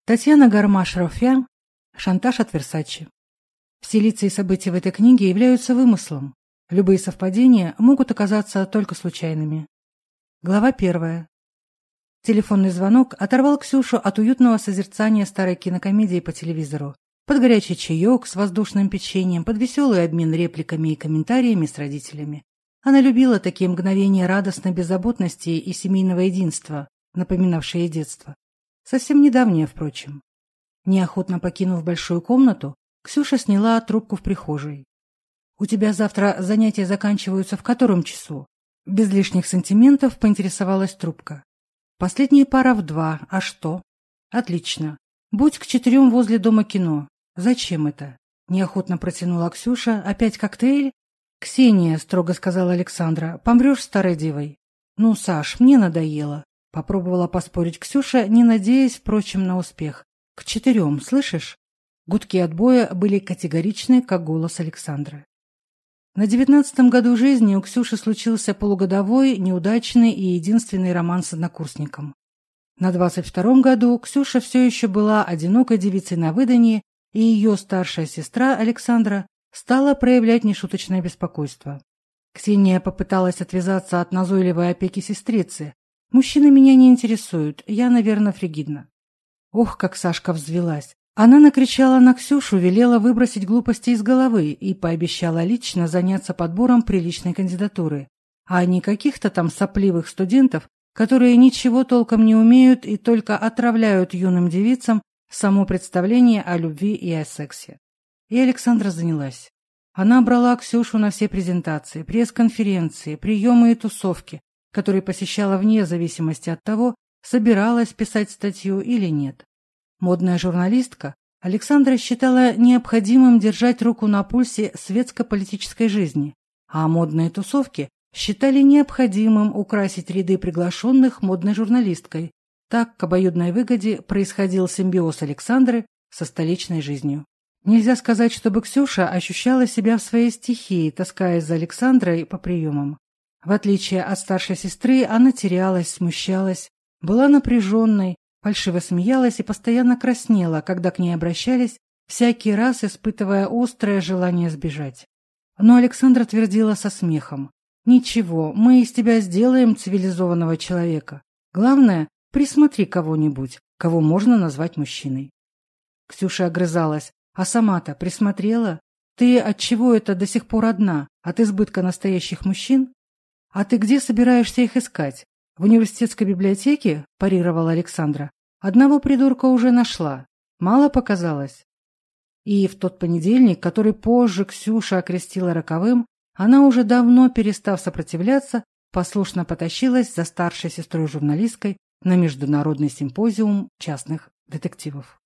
Татьяна Гармаш-Руффян «Шантаж от Версаче». Все лица и события в этой книге являются вымыслом. Любые совпадения могут оказаться только случайными. Глава 1. Телефонный звонок оторвал Ксюшу от уютного созерцания старой кинокомедии по телевизору. Под горячий чаек с воздушным печеньем, под веселый обмен репликами и комментариями с родителями. Она любила такие мгновения радостной беззаботности и семейного единства, напоминавшие детство. Совсем недавнее, впрочем. Неохотно покинув большую комнату, Ксюша сняла трубку в прихожей. «У тебя завтра занятия заканчиваются в котором часу?» Без лишних сантиментов поинтересовалась трубка. «Последняя пара в 2. А что?» «Отлично. Будь к 4 возле дома кино. Зачем это?» Неохотно протянула Ксюша. «Опять коктейль?» «Ксения», — строго сказала Александра, — «помрешь старой девой». «Ну, Саш, мне надоело». Попробовала поспорить Ксюша, не надеясь, впрочем, на успех. «К 4, слышишь?» Гудки отбоя были категоричны, как голос Александры. На 19-м году жизни у Ксюши случился полугодовой, неудачный и единственный роман с однокурсником. На 22-м году Ксюша все еще была одинокой девицей на выданье, и ее старшая сестра Александра стала проявлять нешуточное беспокойство. Ксения попыталась отвязаться от назойливой опеки сестрицы. «Мужчины меня не интересуют, я, наверное, фригидна». Ох, как Сашка взвелась. Она накричала на Ксюшу, велела выбросить глупости из головы и пообещала лично заняться подбором приличной кандидатуры, а не каких-то там сопливых студентов, которые ничего толком не умеют и только отравляют юным девицам само представление о любви и о сексе. И Александра занялась. Она брала Ксюшу на все презентации, пресс-конференции, приемы и тусовки, которые посещала вне зависимости от того, собиралась писать статью или нет. Модная журналистка, Александра считала необходимым держать руку на пульсе светско-политической жизни, а модные тусовки считали необходимым украсить ряды приглашенных модной журналисткой. Так, к обоюдной выгоде, происходил симбиоз Александры со столичной жизнью. Нельзя сказать, чтобы Ксюша ощущала себя в своей стихии, таскаясь за Александрой по приемам. В отличие от старшей сестры, она терялась, смущалась, была напряженной, фальшиво смеялась и постоянно краснела, когда к ней обращались, всякий раз испытывая острое желание сбежать. Но Александра твердила со смехом: «Ничего, мы из тебя сделаем цивилизованного человека. Главное, присмотри кого-нибудь, кого можно назвать мужчиной». Ксюша огрызалась: «А сама-то присмотрела? Ты отчего это до сих пор одна? От избытка настоящих мужчин? А ты где собираешься их искать? В университетской библиотеке?» – парировала Александра. «Одного придурка уже нашла. Мало показалось». И в тот понедельник, который позже Ксюша окрестила роковым, она, уже давно перестав сопротивляться, послушно потащилась за старшей сестрой-журналисткой на международный симпозиум частных детективов.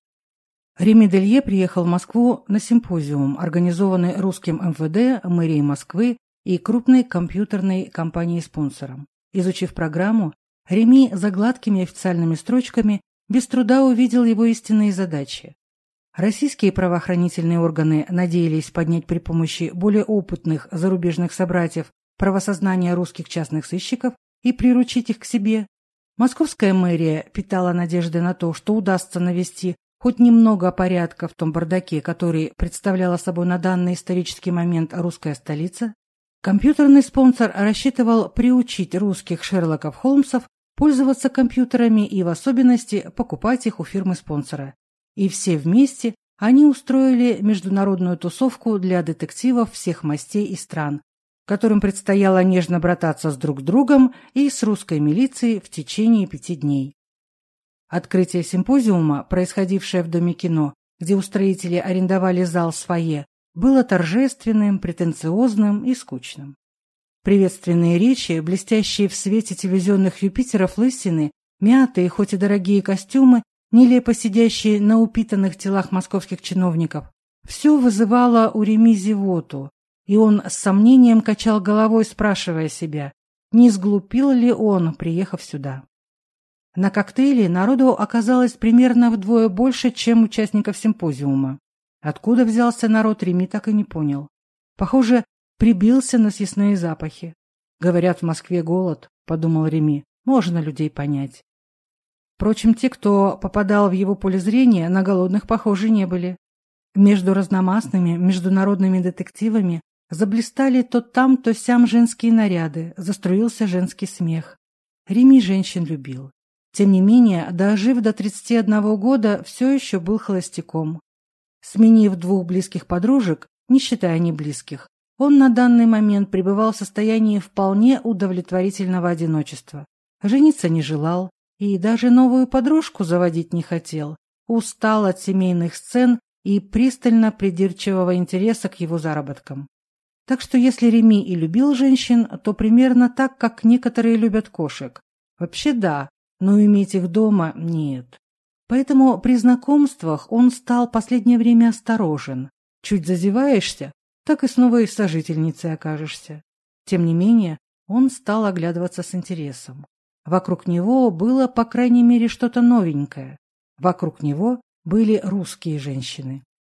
Реми Делье приехал в Москву на симпозиум, организованный русским МВД, мэрией Москвы и крупной компьютерной компанией-спонсором. Изучив программу, Реми за гладкими официальными строчками без труда увидел его истинные задачи. Российские правоохранительные органы надеялись поднять при помощи более опытных зарубежных собратьев правосознание русских частных сыщиков и приручить их к себе. Московская мэрия питала надежды на то, что удастся навести хоть немного порядка в том бардаке, который представляла собой на данный исторический момент русская столица. Компьютерный спонсор рассчитывал приучить русских Шерлоков Холмсов пользоваться компьютерами и в особенности покупать их у фирмы-спонсора. И все вместе они устроили международную тусовку для детективов всех мастей и стран, которым предстояло нежно брататься с друг другом и с русской милицией в течение 5 дней. Открытие симпозиума, происходившее в Доме кино, где устроители арендовали зал с фойе, было торжественным, претенциозным и скучным. Приветственные речи, блестящие в свете телевизионных Юпитеров лысины, мятые, хоть и дорогие костюмы, нелепо сидящие на упитанных телах московских чиновников, все вызывало у Реми зевоту, и он с сомнением качал головой, спрашивая себя, не сглупил ли он, приехав сюда. На коктейле народу оказалось примерно вдвое больше, чем участников симпозиума. Откуда взялся народ, Реми так и не понял. Похоже, прибился на съестные запахи. Говорят, в Москве голод, подумал Реми, можно людей понять. Впрочем, те, кто попадал в его поле зрения, на голодных похожи не были. Между разномастными международными детективами заблистали то там, то сям женские наряды, заструился женский смех. Реми женщин любил. Тем не менее, дожив до 31 года, все еще был холостяком. Сменив 2 близких подружек, не считая неблизких, он на данный момент пребывал в состоянии вполне удовлетворительного одиночества. Жениться не желал и даже новую подружку заводить не хотел. Устал от семейных сцен и пристально придирчивого интереса к его заработкам. Так что если Реми и любил женщин, то примерно так, как некоторые любят кошек. Вообще да, но иметь их дома нет. Поэтому при знакомствах он стал последнее время осторожен. Чуть зазеваешься, так и снова и сожительницей окажешься. Тем не менее, он стал оглядываться с интересом. Вокруг него было, по крайней мере, что-то новенькое. Вокруг него были русские женщины.